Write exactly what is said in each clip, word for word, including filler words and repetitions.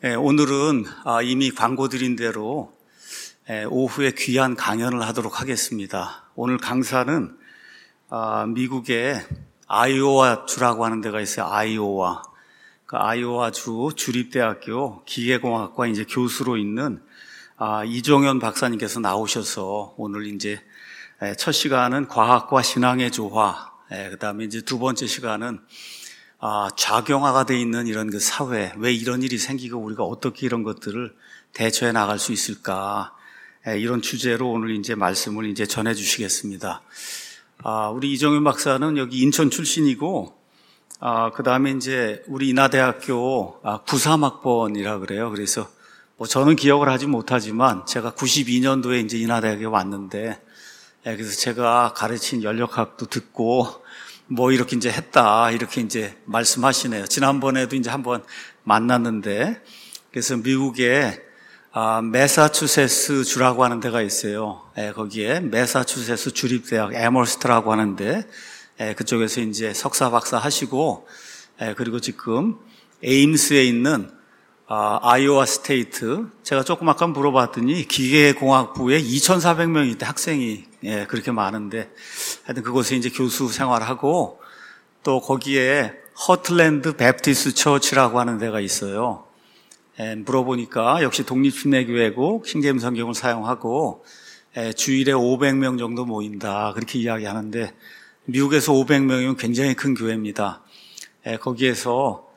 예, 오늘은 아, 이미 광고 드린 대로 예, 오후에 귀한 강연을 하도록 하겠습니다. 오늘 강사는 아, 미국의 아이오와 주라고 하는 데가 있어요. 아이오와. 그 아이오와 주 주립대학교 기계공학과 이제 교수로 있는 아, 이종현 박사님께서 나오셔서 오늘 이제 예, 첫 시간은 과학과 신앙의 조화, 예, 그 다음에 이제 두 번째 시간은 아, 작용화가 되어 있는 이런 그 사회, 왜 이런 일이 생기고 우리가 어떻게 이런 것들을 대처해 나갈 수 있을까, 예, 이런 주제로 오늘 이제 말씀을 이제 전해 주시겠습니다. 아, 우리 이종현 박사는 여기 인천 출신이고, 아, 그 다음에 이제 우리 인하대학교 아, 구십삼 학번이라 그래요. 그래서 뭐 저는 기억을 하지 못하지만 제가 구십이 년도에 이제 인하대학에 왔는데, 예, 그래서 제가 가르친 연력학도 듣고 뭐 이렇게 이제 했다 이렇게 이제 말씀하시네요. 지난번에도 이제 한번 만났는데, 그래서 미국에 아, 매사추세츠 주라고 하는 데가 있어요. 예, 거기에 매사추세츠 주립대학 에머스트라고 하는데, 예, 그쪽에서 이제 석사 박사 하시고, 예, 그리고 지금 에임스에 있는 아, 아이오와 스테이트, 제가 조금 아까 물어봤더니 기계공학부에 이천사백 명이 있대, 학생이. 예, 그렇게 많은데, 하여튼 그곳에 이제 교수 생활하고, 또 거기에 허틀랜드 베프티스트 처치라고 하는 데가 있어요. 예, 물어보니까 역시 독립신뢰교회고 신개념 성경을 사용하고, 예, 주일에 오백 명 정도 모인다, 그렇게 이야기하는데, 미국에서 오백 명이면 굉장히 큰 교회입니다. 예, 거기에서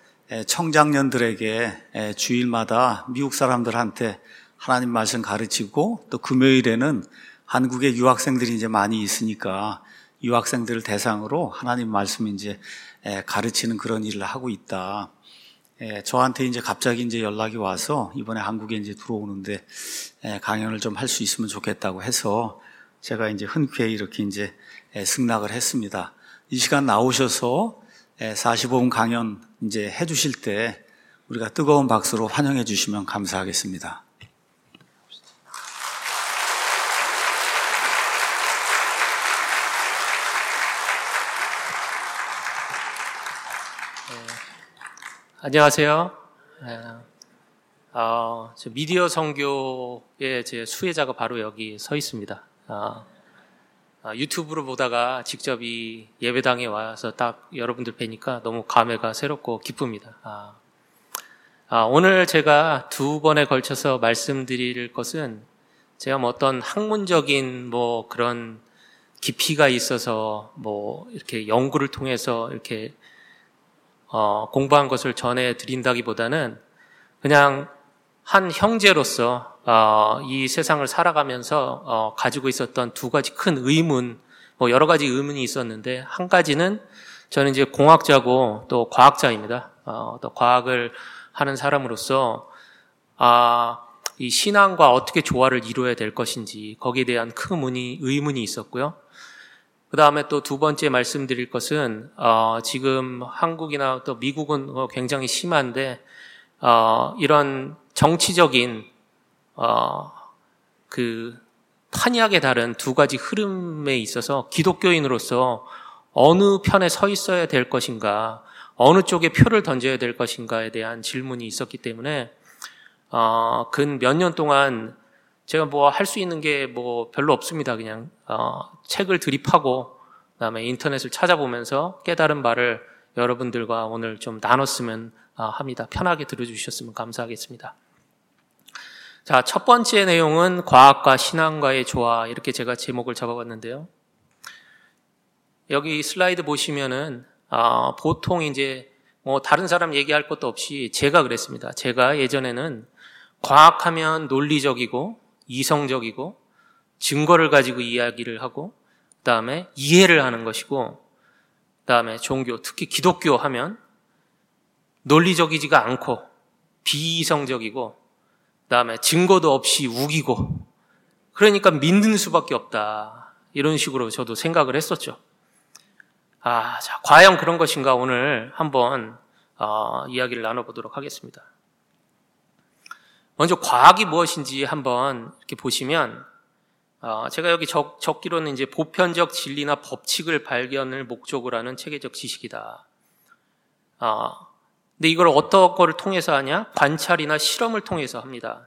청장년들에게 주일마다 미국 사람들한테 하나님 말씀 가르치고, 또 금요일에는 한국의 유학생들이 이제 많이 있으니까 유학생들을 대상으로 하나님 말씀 이제 가르치는 그런 일을 하고 있다. 저한테 이제 갑자기 이제 연락이 와서 이번에 한국에 이제 들어오는데 강연을 좀 할 수 있으면 좋겠다고 해서 제가 이제 흔쾌히 이렇게 이제 승낙을 했습니다. 이 시간 나오셔서 사십오 분 강연 이제 해주실 때 우리가 뜨거운 박수로 환영해 주시면 감사하겠습니다. 네, 안녕하세요. 네, 어, 저 미디어 선교의 제 수혜자가 바로 여기 서 있습니다. 어, 아, 유튜브로 보다가 직접 이 예배당에 와서 딱 여러분들 뵈니까 너무 감회가 새롭고 기쁩니다. 아, 아, 오늘 제가 두 번에 걸쳐서 말씀드릴 것은 제가 뭐 어떤 학문적인 뭐 그런 깊이가 있어서 뭐 이렇게 연구를 통해서 이렇게 어, 공부한 것을 전해드린다기보다는 그냥 한 형제로서 어, 이 세상을 살아가면서 어, 가지고 있었던 두 가지 큰 의문, 뭐 여러 가지 의문이 있었는데, 한 가지는 저는 이제 공학자고 또 과학자입니다. 어, 또 과학을 하는 사람으로서 아, 이 신앙과 어떻게 조화를 이루어야 될 것인지 거기에 대한 큰 문의, 의문이 있었고요. 그 다음에 또 두 번째 말씀드릴 것은 어, 지금 한국이나 또 미국은 굉장히 심한데 어, 이런 정치적인 어, 그 판이하게 다른 두 가지 흐름에 있어서 기독교인으로서 어느 편에 서 있어야 될 것인가, 어느 쪽에 표를 던져야 될 것인가에 대한 질문이 있었기 때문에 어, 근 몇 년 동안 제가 뭐 할 수 있는 게 뭐 별로 없습니다. 그냥 어, 책을 드립하고 그다음에 인터넷을 찾아보면서 깨달은 바를 여러분들과 오늘 좀 나눴으면 합니다. 편하게 들어주셨으면 감사하겠습니다. 자, 첫 번째 내용은 과학과 신앙과의 조화, 이렇게 제가 제목을 잡아봤는데요. 여기 슬라이드 보시면은 아, 보통 이제 뭐 다른 사람 얘기할 것도 없이 제가 그랬습니다. 제가 예전에는 과학하면 논리적이고 이성적이고 증거를 가지고 이야기를 하고 그다음에 이해를 하는 것이고, 그다음에 종교, 특히 기독교 하면 논리적이지가 않고 비이성적이고 그다음에 증거도 없이 우기고, 그러니까 믿는 수밖에 없다, 이런 식으로 저도 생각을 했었죠. 아, 자, 과연 그런 것인가 오늘 한번 어, 이야기를 나눠보도록 하겠습니다. 먼저 과학이 무엇인지 한번 이렇게 보시면 어, 제가 여기 적, 적기로는 이제 보편적 진리나 법칙을 발견을 목적으로 하는 체계적 지식이다. 어, 근데 이걸 어떤 거를 통해서 하냐? 관찰이나 실험을 통해서 합니다.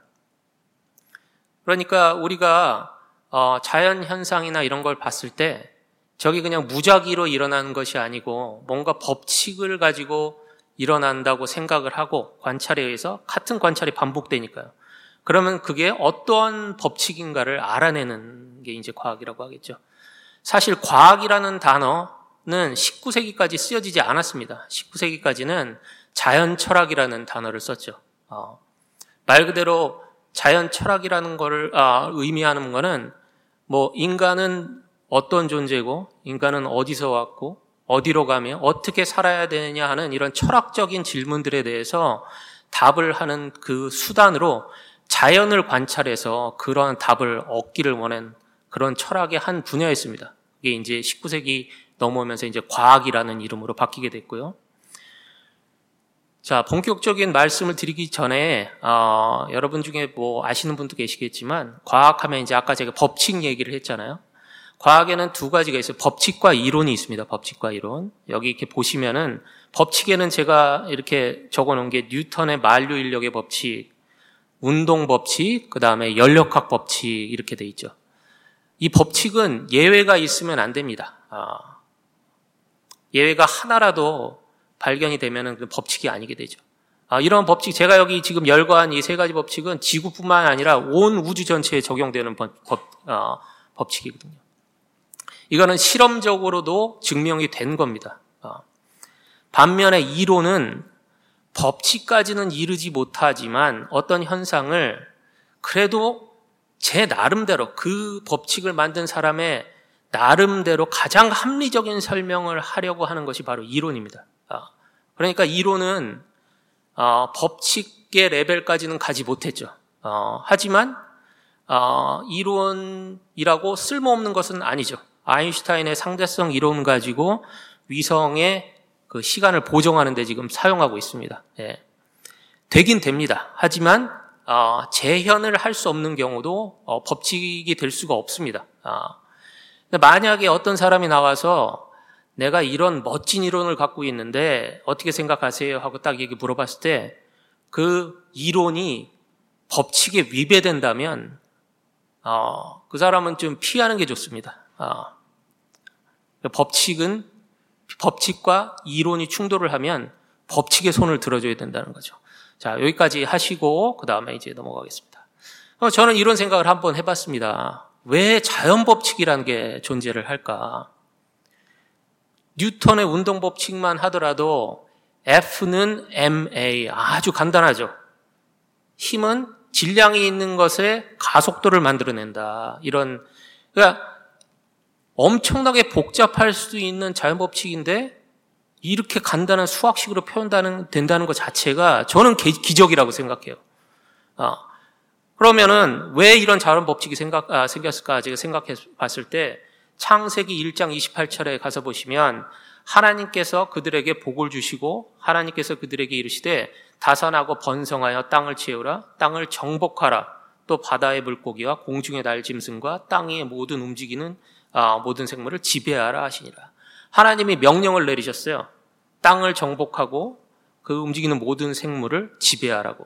그러니까 우리가 어, 자연 현상이나 이런 걸 봤을 때 저기 그냥 무작위로 일어나는 것이 아니고 뭔가 법칙을 가지고 일어난다고 생각을 하고 관찰에 의해서 같은 관찰이 반복되니까요. 그러면 그게 어떠한 법칙인가를 알아내는 게 이제 과학이라고 하겠죠. 사실 과학이라는 단어는 십구 세기까지 쓰여지지 않았습니다. 십구 세기까지는 자연 철학이라는 단어를 썼죠. 어, 말 그대로 자연 철학이라는 거를 아, 의미하는 거는 뭐 인간은 어떤 존재고 인간은 어디서 왔고 어디로 가며 어떻게 살아야 되느냐 하는 이런 철학적인 질문들에 대해서 답을 하는 그 수단으로 자연을 관찰해서 그러한 답을 얻기를 원한 그런 철학의 한 분야였습니다. 이게 이제 십구 세기 넘어오면서 이제 과학이라는 이름으로 바뀌게 됐고요. 자, 본격적인 말씀을 드리기 전에 어, 여러분 중에 뭐 아시는 분도 계시겠지만 과학하면 이제 아까 제가 법칙 얘기를 했잖아요. 과학에는 두 가지가 있어요. 법칙과 이론이 있습니다. 법칙과 이론. 여기 이렇게 보시면은 법칙에는 제가 이렇게 적어놓은 게 뉴턴의 만류 인력의 법칙, 운동 법칙, 그 다음에 연력학 법칙 이렇게 돼 있죠. 이 법칙은 예외가 있으면 안 됩니다. 아, 예외가 하나라도 발견이 되면은 그 법칙이 아니게 되죠. 아, 이런 법칙, 제가 여기 지금 열거한 이 세 가지 법칙은 지구뿐만 아니라 온 우주 전체에 적용되는 법, 법, 어, 법칙이거든요. 이거는 실험적으로도 증명이 된 겁니다. 어. 반면에 이론은 법칙까지는 이르지 못하지만 어떤 현상을 그래도 제 나름대로 그 법칙을 만든 사람의 나름대로 가장 합리적인 설명을 하려고 하는 것이 바로 이론입니다. 그러니까 이론은 어, 법칙의 레벨까지는 가지 못했죠. 어, 하지만 어, 이론이라고 쓸모없는 것은 아니죠. 아인슈타인의 상대성 이론 가지고 위성의 그 시간을 보정하는 데 지금 사용하고 있습니다. 예. 되긴 됩니다. 하지만 어, 재현을 할 수 없는 경우도 어, 법칙이 될 수가 없습니다. 어. 만약에 어떤 사람이 나와서 내가 이런 멋진 이론을 갖고 있는데 어떻게 생각하세요? 하고 딱 얘기 물어봤을 때 그 이론이 법칙에 위배된다면 어, 그 사람은 좀 피하는 게 좋습니다. 어. 법칙은 법칙과 이론이 충돌을 하면 법칙에 손을 들어줘야 된다는 거죠. 자, 여기까지 하시고 그 다음에 이제 넘어가겠습니다. 어, 저는 이런 생각을 한번 해봤습니다. 왜 자연법칙이라는 게 존재를 할까? 뉴턴의 운동법칙만 하더라도 F는 엠에이, 아주 간단하죠. 힘은 질량이 있는 것에 가속도를 만들어낸다. 이런, 그러니까 엄청나게 복잡할 수도 있는 자연법칙인데 이렇게 간단한 수학식으로 표현되는 된다는 것 자체가 저는 기적이라고 생각해요. 어. 그러면은 왜 이런 자연법칙이 생각, 아, 생겼을까 제가 생각해 봤을 때 창세기 일 장 이십팔 절에 가서 보시면 하나님께서 그들에게 복을 주시고 하나님께서 그들에게 이르시되 다산하고 번성하여 땅을 채우라, 땅을 정복하라, 또 바다의 물고기와 공중의 날짐승과 땅 위에 모든 움직이는 아, 모든 생물을 지배하라 하시니라. 하나님이 명령을 내리셨어요. 땅을 정복하고 그 움직이는 모든 생물을 지배하라고.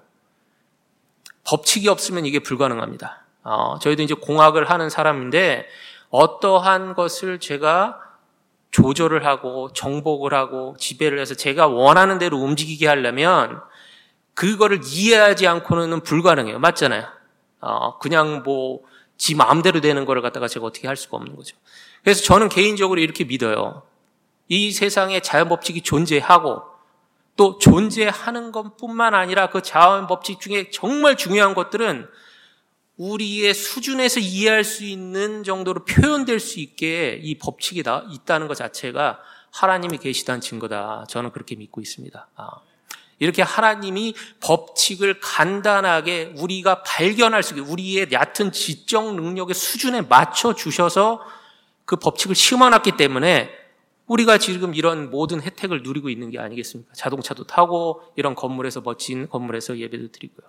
법칙이 없으면 이게 불가능합니다. 어, 저희도 이제 공학을 하는 사람인데 어떠한 것을 제가 조절을 하고 정복을 하고 지배를 해서 제가 원하는 대로 움직이게 하려면 그거를 이해하지 않고는 불가능해요. 맞잖아요. 어, 그냥 뭐 지 마음대로 되는 거를 갖다가 제가 어떻게 할 수가 없는 거죠. 그래서 저는 개인적으로 이렇게 믿어요. 이 세상에 자연법칙이 존재하고 또 존재하는 것뿐만 아니라 그 자연법칙 중에 정말 중요한 것들은 우리의 수준에서 이해할 수 있는 정도로 표현될 수 있게 이 법칙이 있다는 것 자체가 하나님이 계시다는 증거다. 저는 그렇게 믿고 있습니다. 이렇게 하나님이 법칙을 간단하게 우리가 발견할 수 있게 우리의 얕은 지적 능력의 수준에 맞춰 주셔서 그 법칙을 심어놨기 때문에 우리가 지금 이런 모든 혜택을 누리고 있는 게 아니겠습니까? 자동차도 타고 이런 건물에서 멋진 건물에서 예배도 드리고요.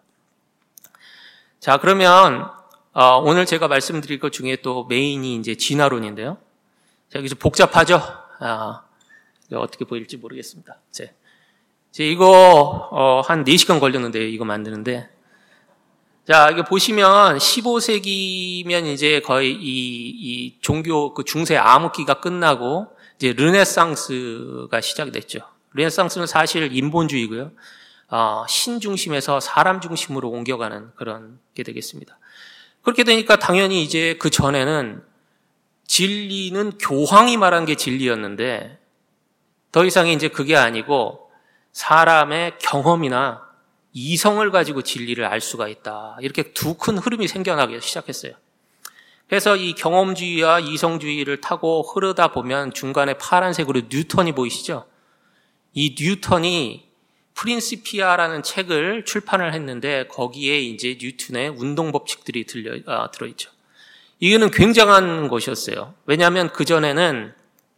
자, 그러면 어, 오늘 제가 말씀드릴 것 중에 또 메인이 이제 진화론인데요. 자, 여기 좀 복잡하죠? 아, 어떻게 보일지 모르겠습니다. 이제 이거 어, 한 네 시간 걸렸는데요. 이거 만드는데. 자, 이거 보시면 십오 세기면 이제 거의 이, 이 종교 그 중세 암흑기가 끝나고 이제 르네상스가 시작이 됐죠. 르네상스는 사실 인본주의고요. 어, 신 중심에서 사람 중심으로 옮겨가는 그런 게 되겠습니다. 그렇게 되니까 당연히 이제 그 전에는 진리는 교황이 말한 게 진리였는데 더 이상은 이제 그게 아니고 사람의 경험이나 이성을 가지고 진리를 알 수가 있다. 이렇게 두 큰 흐름이 생겨나기 시작했어요. 그래서 이 경험주의와 이성주의를 타고 흐르다 보면 중간에 파란색으로 뉴턴이 보이시죠? 이 뉴턴이 프린시피아라는 책을 출판을 했는데 거기에 이제 뉴턴의 운동 법칙들이 들려, 아, 들어있죠. 이거는 굉장한 것이었어요. 왜냐하면 그전에는,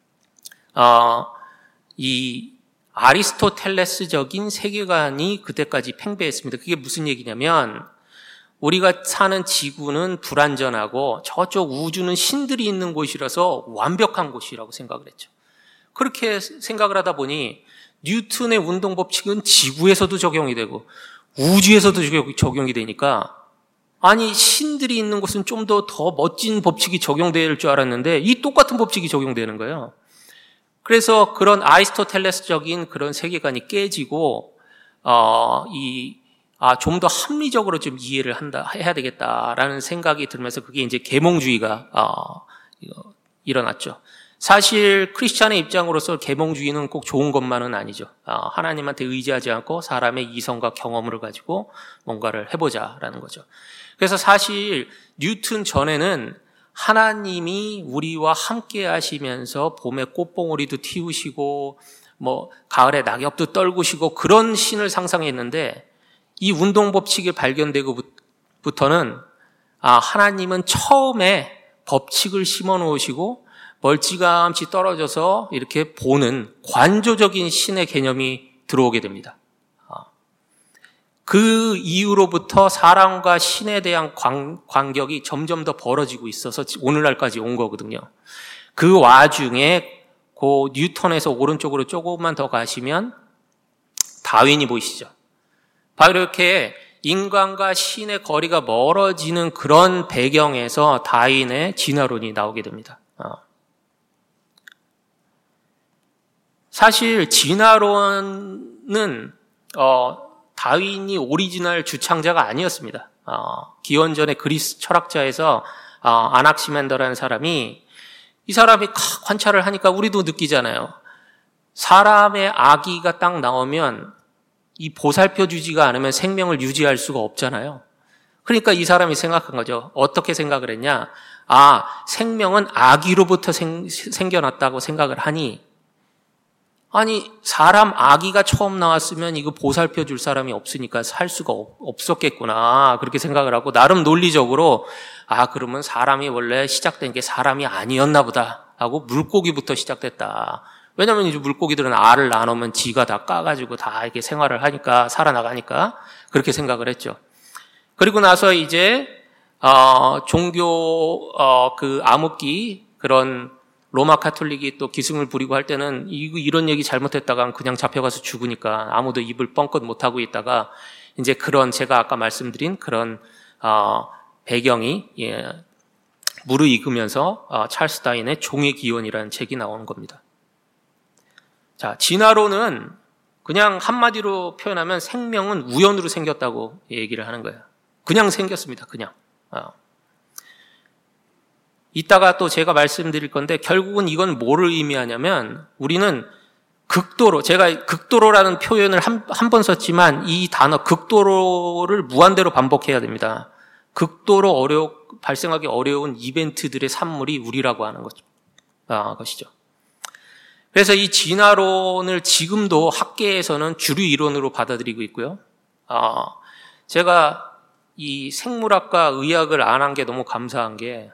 어, 이 아리스토텔레스적인 세계관이 그때까지 팽배했습니다. 그게 무슨 얘기냐면 우리가 사는 지구는 불완전하고 저쪽 우주는 신들이 있는 곳이라서 완벽한 곳이라고 생각을 했죠. 그렇게 생각을 하다 보니 뉴턴의 운동 법칙은 지구에서도 적용이 되고 우주에서도 적용이 되니까 아니 신들이 있는 곳은 좀 더 더 멋진 법칙이 적용될 줄 알았는데 이 똑같은 법칙이 적용되는 거예요. 그래서 그런 아리스토텔레스적인 그런 세계관이 깨지고 어, 이 아, 좀 더 합리적으로 좀 이해를 한다 해야 되겠다라는 생각이 들면서 그게 이제 계몽주의가 어, 일어났죠. 사실 크리스찬의 입장으로서 계몽주의는 꼭 좋은 것만은 아니죠. 어, 하나님한테 의지하지 않고 사람의 이성과 경험을 가지고 뭔가를 해보자라는 거죠. 그래서 사실 뉴턴 전에는 하나님이 우리와 함께 하시면서 봄에 꽃봉오리도 틔우시고 뭐 가을에 낙엽도 떨구시고 그런 신을 상상했는데 이 운동 법칙이 발견되고부터는 아 하나님은 처음에 법칙을 심어 놓으시고 멀찌감치 떨어져서 이렇게 보는 관조적인 신의 개념이 들어오게 됩니다. 그 이후로부터 사람과 신에 대한 관, 관격이 점점 더 벌어지고 있어서 오늘날까지 온 거거든요. 그 와중에 그 뉴턴에서 오른쪽으로 조금만 더 가시면 다윈이 보이시죠. 바로 이렇게 인간과 신의 거리가 멀어지는 그런 배경에서 다윈의 진화론이 나오게 됩니다. 사실 진화론은 어, 다윈이 오리지널 주창자가 아니었습니다. 어, 기원전의 그리스 철학자에서 어, 아낙시멘더라는 사람이 이 사람이 관찰을 하니까 우리도 느끼잖아요. 사람의 아기가 딱 나오면 이 보살펴 주지가 않으면 생명을 유지할 수가 없잖아요. 그러니까 이 사람이 생각한 거죠. 어떻게 생각을 했냐? 아, 생명은 아기로부터 생, 생겨났다고 생각을 하니 아니 사람 아기가 처음 나왔으면 이거 보살펴 줄 사람이 없으니까 살 수가 없, 없었겠구나 그렇게 생각을 하고 나름 논리적으로 아 그러면 사람이 원래 시작된 게 사람이 아니었나 보다 하고 물고기부터 시작됐다. 왜냐하면 이제 물고기들은 알을 나누면 지가 다 까가지고 다 이렇게 생활을 하니까 살아나가니까 그렇게 생각을 했죠. 그리고 나서 이제 어, 종교 어, 그 암흑기 그런 로마 카톨릭이 또 기승을 부리고 할 때는 이런 얘기 잘못했다가 그냥 잡혀가서 죽으니까 아무도 입을 뻥끗 못하고 있다가 이제 그런 제가 아까 말씀드린 그런 어, 배경이 예, 무르익으면서 어, 찰스 다윈의 종의 기원이라는 책이 나오는 겁니다. 자, 진화론은 그냥 한마디로 표현하면 생명은 우연으로 생겼다고 얘기를 하는 거예요. 그냥 생겼습니다. 그냥. 어. 이따가 또 제가 말씀드릴 건데 결국은 이건 뭐를 의미하냐면 우리는 극도로 제가 극도로라는 표현을 한, 한 번 썼지만 이 단어 극도로를 무한대로 반복해야 됩니다. 극도로 어려 발생하기 어려운 이벤트들의 산물이 우리라고 하는 거죠. 아, 것이죠. 그래서 이 진화론을 지금도 학계에서는 주류 이론으로 받아들이고 있고요. 아, 제가 이 생물학과 의학을 안 한 게 너무 감사한 게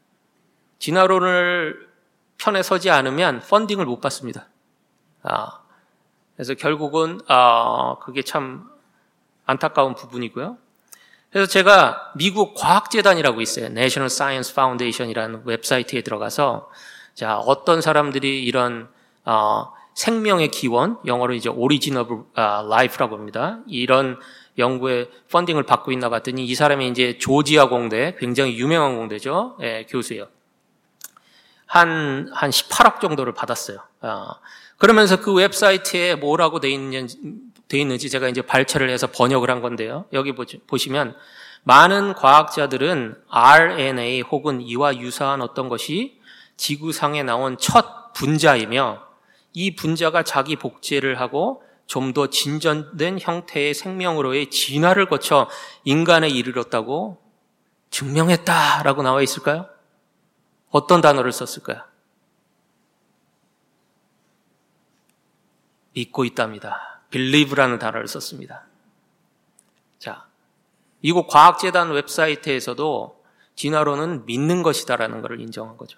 진화론을 편에 서지 않으면 펀딩을 못 받습니다. 아, 그래서 결국은 아, 그게 참 안타까운 부분이고요. 그래서 제가 미국 과학재단이라고 있어요. National Science Foundation이라는 웹사이트에 들어가서 자 어떤 사람들이 이런 어, 생명의 기원, 영어로 이제 Origin of Life라고 합니다. 이런 연구에 펀딩을 받고 있나 봤더니 이 사람이 이제 조지아 공대, 굉장히 유명한 공대죠. 예, 교수예요. 한, 한 십팔억 정도를 받았어요. 아, 그러면서 그 웹사이트에 뭐라고 돼 있는지, 돼 있는지 제가 이제 발췌를 해서 번역을 한 건데요. 여기 보시면 많은 과학자들은 알엔에이 혹은 이와 유사한 어떤 것이 지구상에 나온 첫 분자이며 이 분자가 자기 복제를 하고 좀 더 진전된 형태의 생명으로의 진화를 거쳐 인간에 이르렀다고 증명했다라고 나와 있을까요? 어떤 단어를 썼을까요? 믿고 있답니다. believe라는 단어를 썼습니다. 자, 미국 과학재단 웹사이트에서도 진화론은 믿는 것이다라는 것을 인정한 거죠.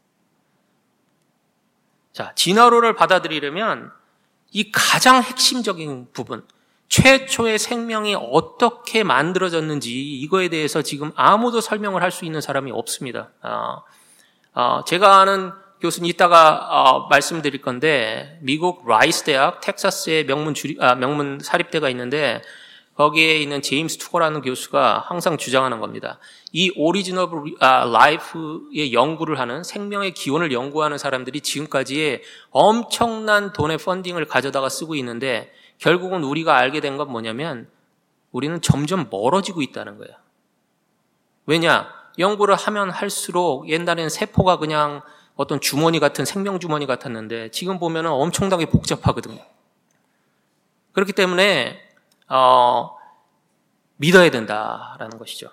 자, 진화론을 받아들이려면 이 가장 핵심적인 부분, 최초의 생명이 어떻게 만들어졌는지 이거에 대해서 지금 아무도 설명을 할 수 있는 사람이 없습니다. 아, 아, 제가 아는 교수는 이따가 아, 말씀드릴 건데 미국 라이스 대학 텍사스의 명문 주리, 아, 명문 사립대가 있는데 거기에 있는 제임스 투거라는 교수가 항상 주장하는 겁니다. 이 오리진 오브 라이프의 연구를 하는 생명의 기원을 연구하는 사람들이 지금까지의 엄청난 돈의 펀딩을 가져다가 쓰고 있는데 결국은 우리가 알게 된 건 뭐냐면 우리는 점점 멀어지고 있다는 거예요. 왜냐? 연구를 하면 할수록 옛날에는 세포가 그냥 어떤 주머니 같은 생명 주머니 같았는데 지금 보면 엄청나게 복잡하거든요. 그렇기 때문에 어, 믿어야 된다라는 것이죠.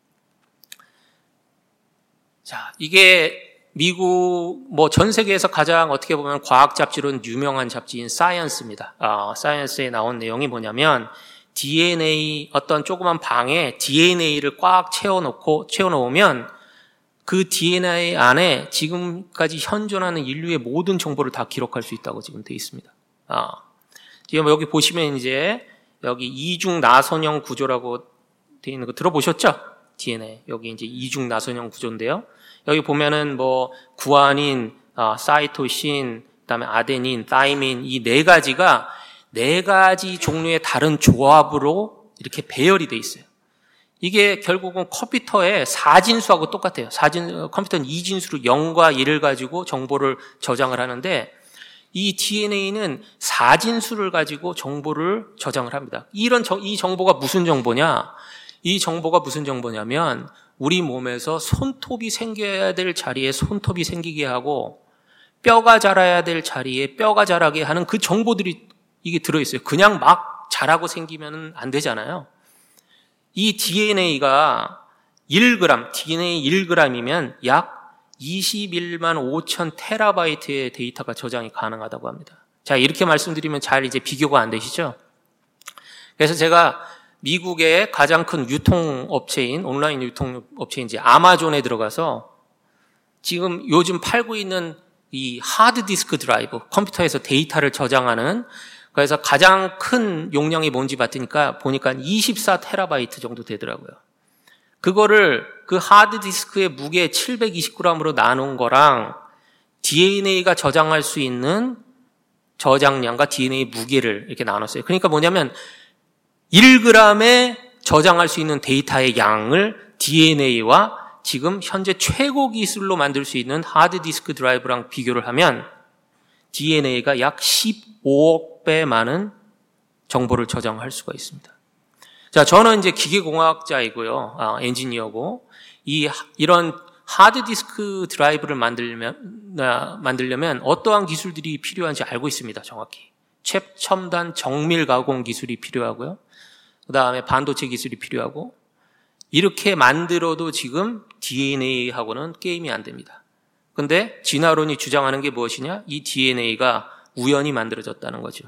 자, 이게 미국 뭐 전 세계에서 가장 어떻게 보면 과학 잡지로는 유명한 잡지인 사이언스입니다. 어, 사이언스에 나온 내용이 뭐냐면 디엔에이 어떤 조그만 방에 디엔에이를 꽉 채워놓고 채워놓으면 그 디엔에이 안에 지금까지 현존하는 인류의 모든 정보를 다 기록할 수 있다고 지금 되어 있습니다. 아, 지금 여기 보시면 이제 여기 이중 나선형 구조라고 되어 있는 거 들어보셨죠? 디엔에이. 여기 이제 이중 나선형 구조인데요. 여기 보면은 뭐 구아닌, 아, 사이토신, 그다음에 아데닌, 타이민 이 네 가지가 네 가지 종류의 다른 조합으로 이렇게 배열이 돼 있어요. 이게 결국은 컴퓨터의 사진수하고 똑같아요. 사진 컴퓨터는 이진수로 영과 일을 가지고 정보를 저장을 하는데 이 디엔에이는 사진수를 가지고 정보를 저장을 합니다. 이런 정, 이 정보가 무슨 정보냐? 이 정보가 무슨 정보냐면 우리 몸에서 손톱이 생겨야 될 자리에 손톱이 생기게 하고 뼈가 자라야 될 자리에 뼈가 자라게 하는 그 정보들이 이게 들어있어요. 그냥 막 자라고 생기면 안 되잖아요. 이 디엔에이가 일 그램, 디엔에이 일 그램이면 약 이십일만 오천 테라바이트의 데이터가 저장이 가능하다고 합니다. 자, 이렇게 말씀드리면 잘 이제 비교가 안 되시죠? 그래서 제가 미국의 가장 큰 유통업체인, 온라인 유통업체인 이제 아마존에 들어가서 지금 요즘 팔고 있는 이 하드디스크 드라이브, 컴퓨터에서 데이터를 저장하는 그래서 가장 큰 용량이 뭔지 봤더니까 보니까 이십사 테라바이트 정도 되더라고요. 그거를 그 하드디스크의 무게 칠백이십 그램으로 나눈 거랑 디엔에이가 저장할 수 있는 저장량과 디엔에이 무게를 이렇게 나눴어요. 그러니까 뭐냐면 일 그램에 저장할 수 있는 데이터의 양을 디엔에이와 지금 현재 최고 기술로 만들 수 있는 하드디스크 드라이브랑 비교를 하면 디엔에이가 약 십오억 배 많은 정보를 저장할 수가 있습니다. 자, 저는 이제 기계공학자이고요, 아, 엔지니어고, 이, 이런 하드디스크 드라이브를 만들려면, 아, 만들려면 어떠한 기술들이 필요한지 알고 있습니다, 정확히. 최첨단 정밀 가공 기술이 필요하고요. 그 다음에 반도체 기술이 필요하고, 이렇게 만들어도 지금 디엔에이하고는 게임이 안 됩니다. 근데 진화론이 주장하는 게 무엇이냐? 이 디엔에이가 우연히 만들어졌다는 거죠.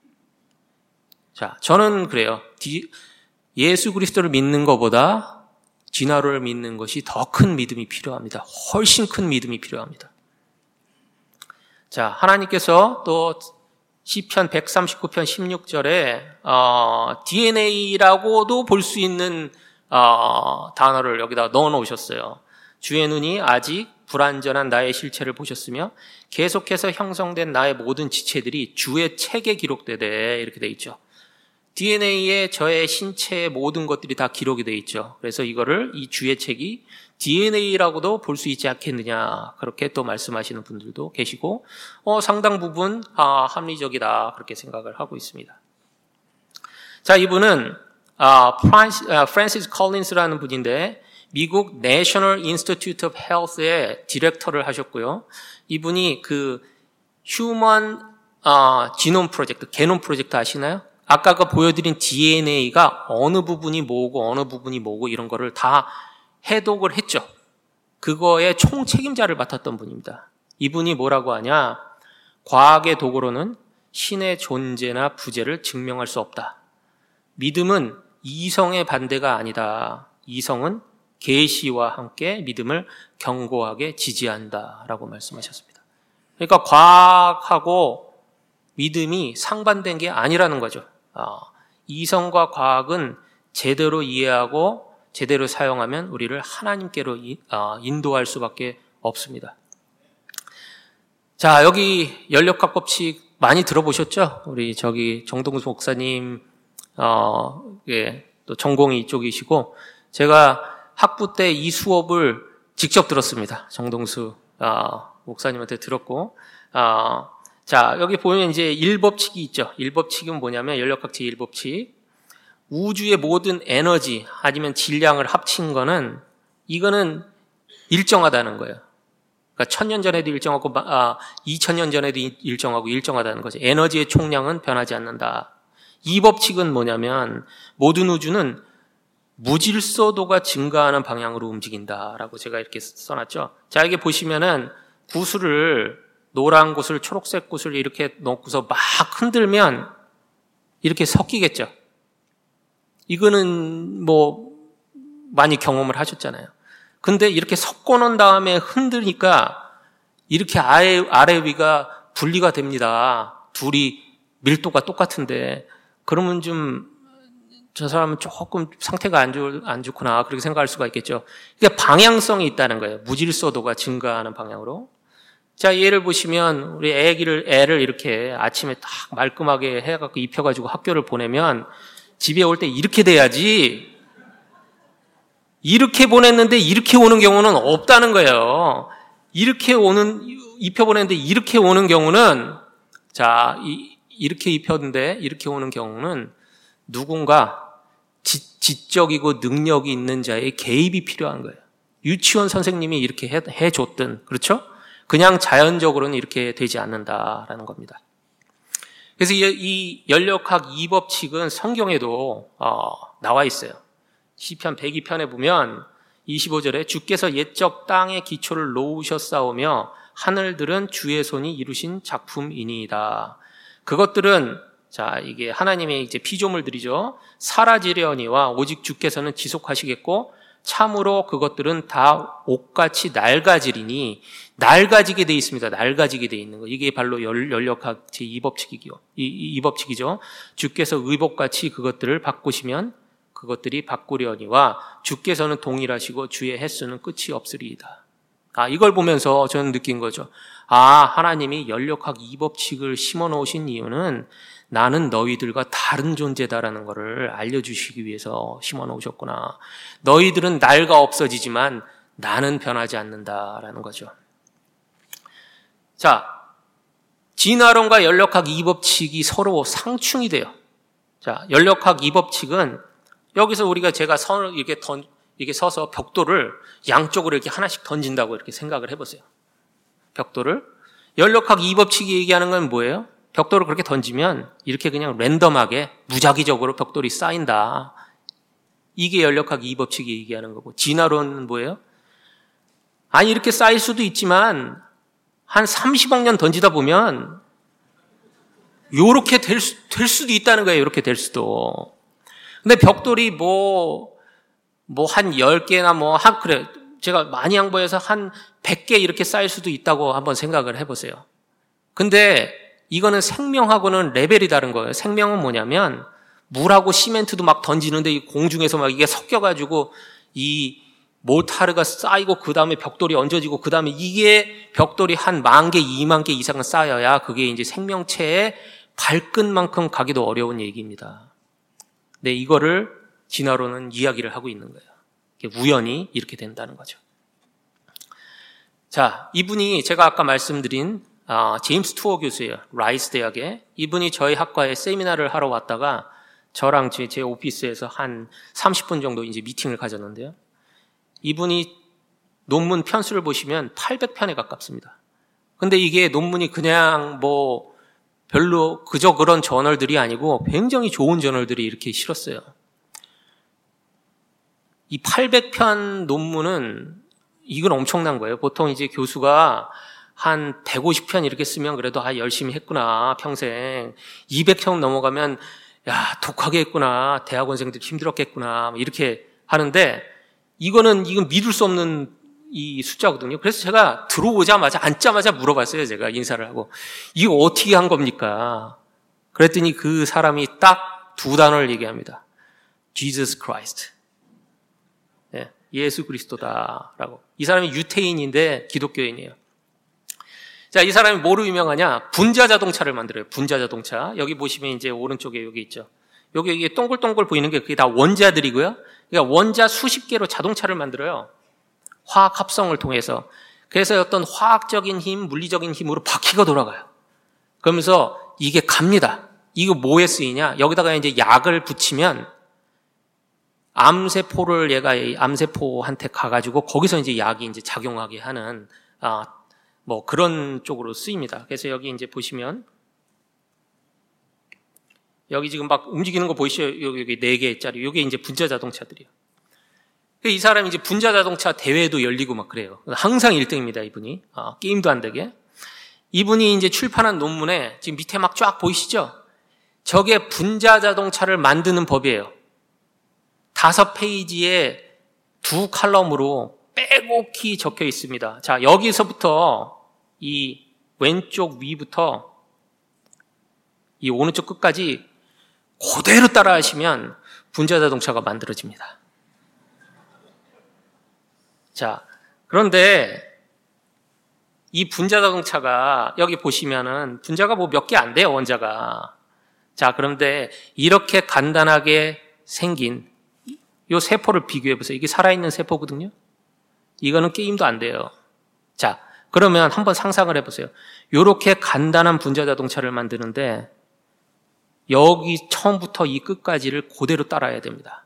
자, 저는 그래요. 디, 예수 그리스도를 믿는 것보다 진화론을 믿는 것이 더 큰 믿음이 필요합니다. 훨씬 큰 믿음이 필요합니다. 자, 하나님께서 또 시편 백삼십구 편 십육 절에 어, 디엔에이라고도 볼 수 있는 어, 단어를 여기다 넣어 놓으셨어요. 주의 눈이 아직 불완전한 나의 실체를 보셨으며 계속해서 형성된 나의 모든 지체들이 주의 책에 기록되되 이렇게 돼 있죠. 디엔에이에 저의 신체의 모든 것들이 다 기록이 돼 있죠. 그래서 이거를 이 주의 책이 디엔에이라고도 볼 수 있지 않겠느냐 그렇게 또 말씀하시는 분들도 계시고 어, 상당 부분 아, 합리적이다 그렇게 생각을 하고 있습니다. 자, 이분은 아, 프란시, 아, 프랜시스 컬린스라는 분인데 미국 National Institute of Health의 디렉터를 하셨고요. 이분이 그 휴먼 아, 지놈 프로젝트, 게놈 프로젝트 아시나요? 아까 그 보여드린 디엔에이가 어느 부분이 뭐고 어느 부분이 뭐고 이런 거를 다 해독을 했죠. 그거의 총 책임자를 맡았던 분입니다. 이분이 뭐라고 하냐? 과학의 도구로는 신의 존재나 부재를 증명할 수 없다. 믿음은 이성의 반대가 아니다. 이성은 계시와 함께 믿음을 견고하게 지지한다라고 말씀하셨습니다. 그러니까 과학하고 믿음이 상반된 게 아니라는 거죠. 아, 이성과 과학은 제대로 이해하고 제대로 사용하면 우리를 하나님께로 인도할 수밖에 없습니다. 자, 여기 연력학 법칙 많이 들어보셨죠? 우리 저기 정동수 목사님 어, 예, 또 전공이 이쪽이시고 제가 학부 때 이 수업을 직접 들었습니다. 정동수 어, 목사님한테 들었고 어, 자, 여기 보면 이제 일 법칙이 있죠. 일 법칙은 뭐냐면 연력학 제일 법칙. 우주의 모든 에너지 아니면 질량을 합친 거는 이거는 일정하다는 거예요. 그러니까 천년 전에도 일정하고 아, 이천 년 전에도 일정하고 일정하다는 거죠. 에너지의 총량은 변하지 않는다. 이 법칙은 뭐냐면 모든 우주는 무질서도가 증가하는 방향으로 움직인다라고 제가 이렇게 써놨죠. 자, 여기 보시면은 구슬을 노란 구슬, 초록색 구슬 이렇게 넣고서 막 흔들면 이렇게 섞이겠죠. 이거는 뭐 많이 경험을 하셨잖아요. 근데 이렇게 섞어 놓은 다음에 흔드니까 이렇게 아래, 아래 위가 분리가 됩니다. 둘이 밀도가 똑같은데 그러면 좀 저 사람은 조금 상태가 안, 좋, 안 좋구나 그렇게 생각할 수가 있겠죠. 그러니까 방향성이 있다는 거예요. 무질서도가 증가하는 방향으로. 자, 예를 보시면 우리 애기를 애를 이렇게 아침에 딱 말끔하게 해갖고 입혀가지고 학교를 보내면 집에 올 때 이렇게 돼야지 이렇게 보냈는데 이렇게 오는 경우는 없다는 거예요. 이렇게 오는 입혀 보냈는데 이렇게 오는 경우는 자 이, 이렇게 입혔는데 이렇게 오는 경우는 누군가 지, 지적이고 능력이 있는 자의 개입이 필요한 거예요. 유치원 선생님이 이렇게 해, 해줬든 그렇죠? 그냥 자연적으로는 이렇게 되지 않는다라는 겁니다. 그래서 이, 이 연력학 이 법칙은 성경에도 어, 나와 있어요. 시편 백이 편에 보면 이십오 절에 주께서 옛적 땅의 기초를 놓으셨사오며 하늘들은 주의 손이 이루신 작품이니이다. 그것들은 자 이게 하나님의 이제 피조물들이죠. 사라지려니와 오직 주께서는 지속하시겠고 참으로 그것들은 다 옷같이 낡아지리니 낡아지게 돼 있습니다. 낡아지게 돼 있는 거. 이게 바로 연력학 제이 법칙이죠. 이, 이 법칙이죠. 주께서 의복같이 그것들을 바꾸시면 그것들이 바꾸려니와 주께서는 동일하시고 주의 횟수는 끝이 없으리이다. 아, 이걸 보면서 저는 느낀 거죠. 아, 하나님이 연력학 이 법칙을 심어 놓으신 이유는 나는 너희들과 다른 존재다라는 것을 알려주시기 위해서 심어 놓으셨구나. 너희들은 낡아 없어지지만 나는 변하지 않는다라는 거죠. 자, 진화론과 연력학 이 법칙이 서로 상충이 돼요. 자, 연력학 이 법칙은 여기서 우리가 제가 선을 이렇게 던, 이렇게 서서 벽돌을 양쪽으로 이렇게 하나씩 던진다고 이렇게 생각을 해보세요. 벽돌을. 연력학 이 법칙이 얘기하는 건 뭐예요? 벽돌을 그렇게 던지면 이렇게 그냥 랜덤하게 무작위적으로 벽돌이 쌓인다. 이게 연력학 이 법칙이 얘기하는 거고. 진화론은 뭐예요? 아니, 이렇게 쌓일 수도 있지만 한 삼십억 년 던지다 보면 요렇게 될, 수, 될 수도 있다는 거예요. 요렇게 될 수도. 근데 벽돌이 뭐, 뭐 한 열 개나 뭐 한, 그래. 제가 많이 양보해서 한 백 개 이렇게 쌓일 수도 있다고 한번 생각을 해보세요. 근데 이거는 생명하고는 레벨이 다른 거예요. 생명은 뭐냐면 물하고 시멘트도 막 던지는데 이 공중에서 막 이게 섞여가지고 이 모타르가 쌓이고 그 다음에 벽돌이 얹어지고 그 다음에 이게 벽돌이 한 만 개, 이만 개 이상은 쌓여야 그게 이제 생명체의 발끝만큼 가기도 어려운 얘기입니다. 네, 이거를 진화론은 이야기를 하고 있는 거예요. 우연히 이렇게 된다는 거죠. 자, 이분이 제가 아까 말씀드린 아, 제임스 투어 교수예요. 라이스 대학에. 이분이 저희 학과에 세미나를 하러 왔다가 저랑 제, 제 오피스에서 한 삼십 분 정도 이제 미팅을 가졌는데요. 이분이 논문 편수를 보시면 팔백 편에 가깝습니다. 근데 이게 논문이 그냥 뭐 별로 그저 그런 저널들이 아니고 굉장히 좋은 저널들이 이렇게 실었어요. 이 팔백 편 논문은 이건 엄청난 거예요. 보통 이제 교수가 한 백오십 편 이렇게 쓰면 그래도 아 열심히 했구나 평생. 이백 편 넘어가면 야 독하게 했구나. 대학원생들 힘들었겠구나. 이렇게 하는데 이거는 이건 믿을 수 없는 이 숫자거든요. 그래서 제가 들어오자마자 앉자마자 물어봤어요. 제가 인사를 하고 이거 어떻게 한 겁니까? 그랬더니 그 사람이 딱 두 단어를 얘기합니다. Jesus Christ. 네, 예수 그리스도다라고. 이 사람이 유태인인데 기독교인이에요. 자, 이 사람이 뭐로 유명하냐? 분자 자동차를 만들어요. 분자 자동차. 여기 보시면 이제 오른쪽에 여기 있죠. 여기 이게 동글동글 보이는 게 그게 다 원자들이고요. 그러니까 원자 수십 개로 자동차를 만들어요. 화학 합성을 통해서. 그래서 어떤 화학적인 힘, 물리적인 힘으로 바퀴가 돌아가요. 그러면서 이게 갑니다. 이거 뭐에 쓰이냐? 여기다가 이제 약을 붙이면 암세포를 얘가 암세포한테 가가지고 거기서 이제 약이 이제 작용하게 하는 아, 뭐 그런 쪽으로 쓰입니다. 그래서 여기 이제 보시면 여기 지금 막 움직이는 거 보이시죠? 여기, 여기 네 개짜리. 이게 이제 분자 자동차들이에요. 이 사람이 이제 분자 자동차 대회도 열리고 막 그래요. 항상 일 등입니다, 이분이. 아, 게임도 안 되게. 이분이 이제 출판한 논문에 지금 밑에 막 쫙 보이시죠? 저게 분자 자동차를 만드는 법이에요. 다섯 페이지에 두 칼럼으로 빼곡히 적혀 있습니다. 자, 여기서부터 이 왼쪽 위부터 이 오른쪽 끝까지 그대로 따라 하시면 분자 자동차가 만들어집니다. 자, 그런데 이 분자 자동차가 여기 보시면은 분자가 뭐 몇 개 안 돼요, 원자가. 자, 그런데 이렇게 간단하게 생긴 이 세포를 비교해 보세요. 이게 살아있는 세포거든요. 이거는 게임도 안 돼요. 자, 그러면 한번 상상을 해보세요. 이렇게 간단한 분자 자동차를 만드는데 여기 처음부터 이 끝까지를 그대로 따라야 됩니다.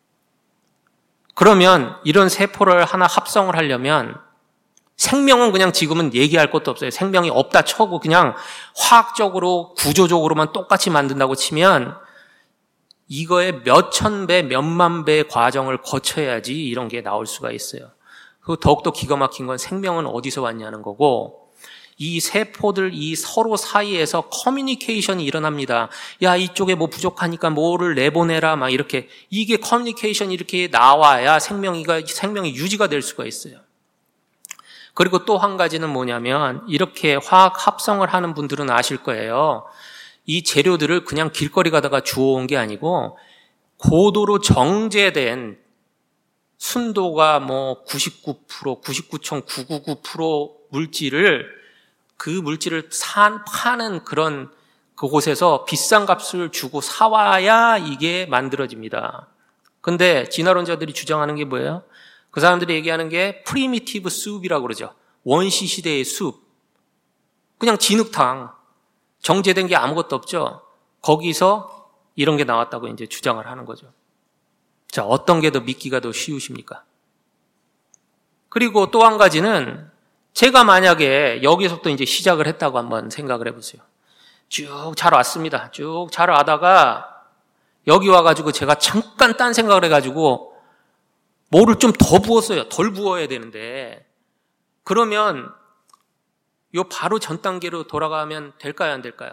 그러면 이런 세포를 하나 합성을 하려면 생명은 그냥 지금은 얘기할 것도 없어요. 생명이 없다 쳐고 그냥 화학적으로 구조적으로만 똑같이 만든다고 치면 이거에 몇천 배, 몇만 배의 과정을 거쳐야지 이런 게 나올 수가 있어요. 그 더욱더 기가 막힌 건 생명은 어디서 왔냐는 거고 이 세포들 이 서로 사이에서 커뮤니케이션이 일어납니다. 야, 이쪽에 뭐 부족하니까 뭐를 내보내라 막 이렇게 이게 커뮤니케이션이 이렇게 나와야 생명이가 생명이 유지가 될 수가 있어요. 그리고 또 한 가지는 뭐냐면 이렇게 화학 합성을 하는 분들은 아실 거예요. 이 재료들을 그냥 길거리 가다가 주워온 게 아니고 고도로 정제된 순도가 뭐 구십구 퍼센트, 구십구 점 구구구 퍼센트 물질을 그 물질을 산, 파는 그런 그곳에서 비싼 값을 주고 사와야 이게 만들어집니다. 근데 진화론자들이 주장하는 게 뭐예요? 그 사람들이 얘기하는 게 프리미티브 숲이라고 그러죠. 원시 시대의 숲. 그냥 진흙탕. 정제된 게 아무것도 없죠. 거기서 이런 게 나왔다고 이제 주장을 하는 거죠. 자, 어떤 게 더 믿기가 더 쉬우십니까? 그리고 또 한 가지는 제가 만약에 여기서부터 이제 시작을 했다고 한번 생각을 해보세요. 쭉 잘 왔습니다. 쭉 잘 와다가 여기 와가지고 제가 잠깐 딴 생각을 해가지고 뭐를 좀 더 부었어요. 덜 부어야 되는데 그러면 요 바로 전 단계로 돌아가면 될까요? 안 될까요?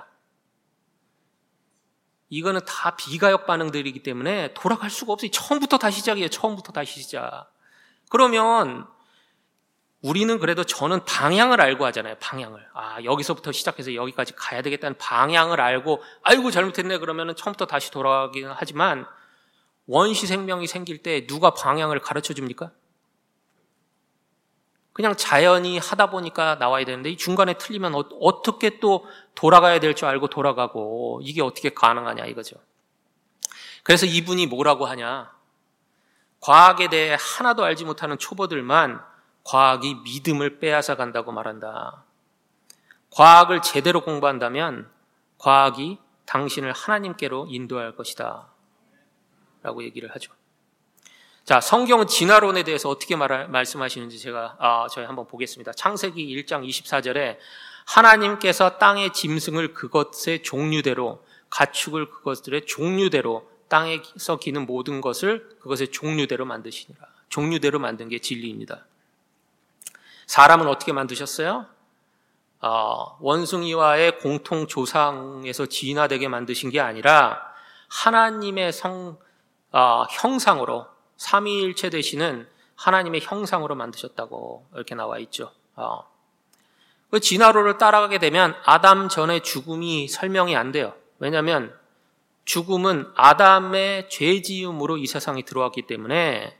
이거는 다 비가역 반응들이기 때문에 돌아갈 수가 없어요. 처음부터 다시 시작이에요. 처음부터 다시 시작. 그러면 우리는 그래도 저는 방향을 알고 하잖아요. 방향을. 아, 여기서부터 시작해서 여기까지 가야 되겠다는 방향을 알고 아이고 잘못했네 그러면 처음부터 다시 돌아가긴 하지만 원시 생명이 생길 때 누가 방향을 가르쳐 줍니까? 그냥 자연히 하다 보니까 나와야 되는데 이 중간에 틀리면 어, 어떻게 또 돌아가야 될 줄 알고 돌아가고 이게 어떻게 가능하냐 이거죠. 그래서 이분이 뭐라고 하냐. 과학에 대해 하나도 알지 못하는 초보들만 과학이 믿음을 빼앗아 간다고 말한다. 과학을 제대로 공부한다면 과학이 당신을 하나님께로 인도할 것이다. 라고 얘기를 하죠. 자, 성경은 진화론에 대해서 어떻게 말, 말씀하시는지 제가, 아, 저희 한번 보겠습니다. 창세기 일 장 이십사 절에 하나님께서 땅의 짐승을 그것의 종류대로, 가축을 그것들의 종류대로, 땅에서 기는 모든 것을 그것의 종류대로 만드시니라. 종류대로 만든 게 진리입니다. 사람은 어떻게 만드셨어요? 어, 원숭이와의 공통 조상에서 진화되게 만드신 게 아니라 하나님의 성, 어, 형상으로 삼위일체 되시는 하나님의 형상으로 만드셨다고 이렇게 나와 있죠. 어. 그 진화론을 따라가게 되면 아담 전의 죽음이 설명이 안 돼요. 왜냐하면 죽음은 아담의 죄지음으로 이 세상에 들어왔기 때문에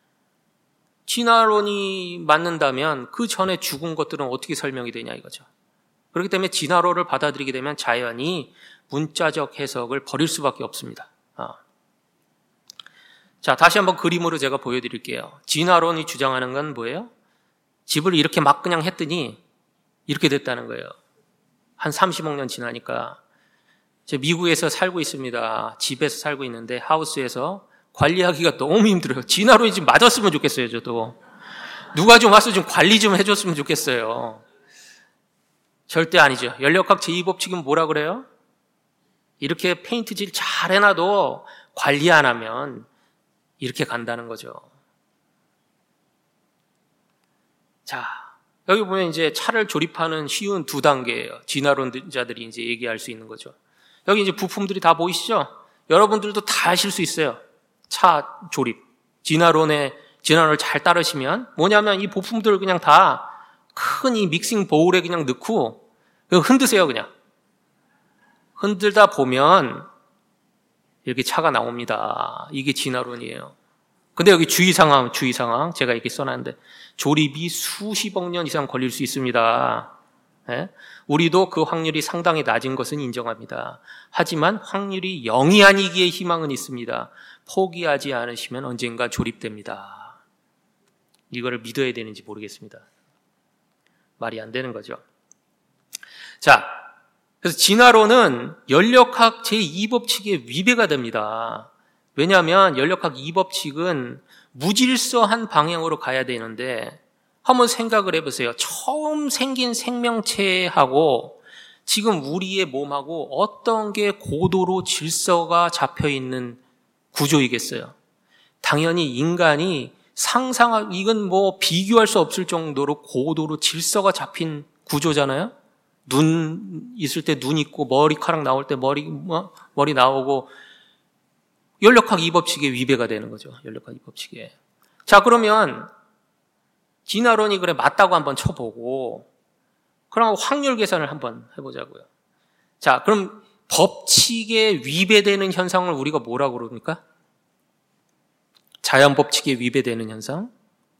진화론이 맞는다면 그 전에 죽은 것들은 어떻게 설명이 되냐 이거죠. 그렇기 때문에 진화론을 받아들이게 되면 자연히 문자적 해석을 버릴 수밖에 없습니다. 어. 자, 다시 한번 그림으로 제가 보여드릴게요. 진화론이 주장하는 건 뭐예요? 집을 이렇게 막 그냥 했더니 이렇게 됐다는 거예요. 한 삼십억 년 지나니까. 저 미국에서 살고 있습니다. 집에서 살고 있는데 하우스에서 관리하기가 너무 힘들어요. 진화론이 좀 맞았으면 좋겠어요, 저도. 누가 좀 와서 좀 관리 좀 해줬으면 좋겠어요. 절대 아니죠. 연력학 제이 법칙은 뭐라 그래요? 이렇게 페인트질 잘 해놔도 관리 안 하면 이렇게 간다는 거죠. 자, 여기 보면 이제 차를 조립하는 쉬운 두 단계예요. 진화론자들이 이제 얘기할 수 있는 거죠. 여기 이제 부품들이 다 보이시죠? 여러분들도 다 하실 수 있어요. 차 조립. 진화론의, 진화론을 잘 따르시면 뭐냐면 이 부품들을 그냥 다 큰 이 믹싱 보울에 그냥 넣고 흔드세요, 그냥. 흔들다 보면 이렇게 차가 나옵니다. 이게 진화론이에요. 근데 여기 주의사항, 주의사항 제가 이렇게 써놨는데 조립이 수십억 년 이상 걸릴 수 있습니다. 네? 우리도 그 확률이 상당히 낮은 것은 인정합니다. 하지만 확률이 영이 아니기에 희망은 있습니다. 포기하지 않으시면 언젠가 조립됩니다. 이거를 믿어야 되는지 모르겠습니다. 말이 안 되는 거죠. 자, 그래서 진화론은 연력학 제이 법칙에 위배가 됩니다. 왜냐하면 연력학 이 법칙은 무질서한 방향으로 가야 되는데 한번 생각을 해보세요. 처음 생긴 생명체하고 지금 우리의 몸하고 어떤 게 고도로 질서가 잡혀있는 구조이겠어요. 당연히 인간이 상상할, 이건 뭐 비교할 수 없을 정도로 고도로 질서가 잡힌 구조잖아요. 눈 있을 때 눈 있고 머리카락 나올 때 머리 뭐, 머리 나오고 연력학 이 법칙에 위배가 되는 거죠. 연력학 이 법칙에. 자, 그러면 진화론이 그래 맞다고 한번 쳐보고 그럼 확률 계산을 한번 해보자고요. 자, 그럼 법칙에 위배되는 현상을 우리가 뭐라고 그럽니까? 자연 법칙에 위배되는 현상?